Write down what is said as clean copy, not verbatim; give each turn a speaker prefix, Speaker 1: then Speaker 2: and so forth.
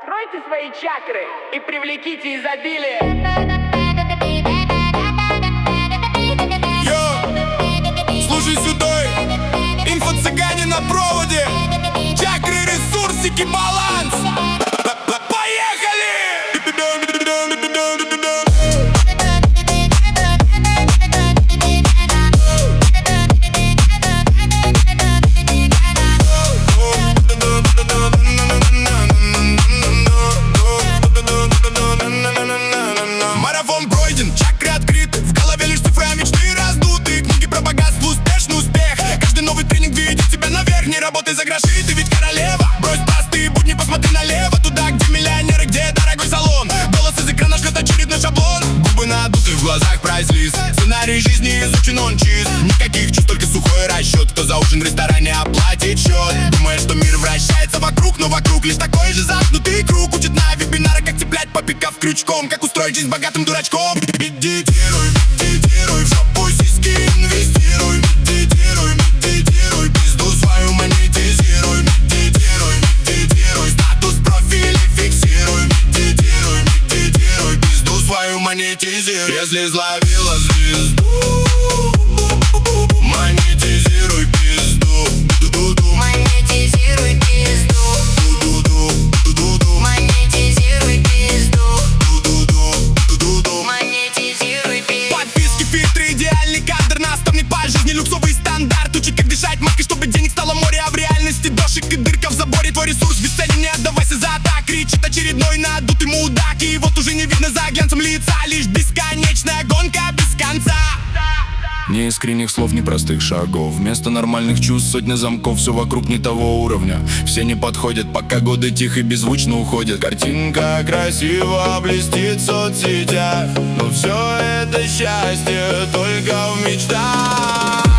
Speaker 1: Откройте свои чакры и привлеките изобилие.
Speaker 2: Йо, слушай сюда, инфо-цыгане на проводе. Чакры, ресурсики, баланс. Поехали! Марафон пройден, чакры открыты, в голове лишь цифры, а мечты раздуты. Книги про богатство, успешный успех. Каждый новый тренинг ведет тебя наверх. Не работай за гроши, ты ведь королева. Брось простые будни, посмотри налево. Туда, где миллионеры, где дорогой салон. Голос из экрана шлет очередной шаблон. Губы надуты, в глазах прайс-лист. Сценарий жизни изучен, он чист. Никаких чувств, только сухой расчет. Кто за ужин в ресторане оплатит счет. Думаешь, что мир вращается вокруг, но вокруг лишь такой же замкнутый круг. Учит на вебинарах, как цеплять попикав крючком. Как устроить жизнь богатым дурачком. Медитируй, медитируй, в жопу сиськи инвестируй. Медитируй, медитируй, пизду свою монетизируй. Медитируй, медитируй, статус профиля фиксируй. Медитируй, медитируй, пизду свою монетизируй. Если словила звезду, монетизируй пизду.
Speaker 3: Монетизируй пизду. Монетизируй пизду. Монетизируй пизду.
Speaker 2: Подписки, фильтры, идеальный кадр. Наставник по жизни, люксовый стандарт. Учит, как дышать маркой, чтобы денег стало море. А в реальности дождик и дырка в заборе. Твой ресурс бесценен, не отдавайся за так. Кричит очередной надутый мудак. И вот уже не видно за глянцем лица. Лишь бесконечная гонка без конца.
Speaker 4: Ни искренних слов, ни простых шагов. Вместо нормальных чувств сотня замков. Все вокруг не того уровня. Все не подходят, пока годы тихо и беззвучно уходят. Картинка красиво блестит в соцсетях, но все это счастье только в мечтах.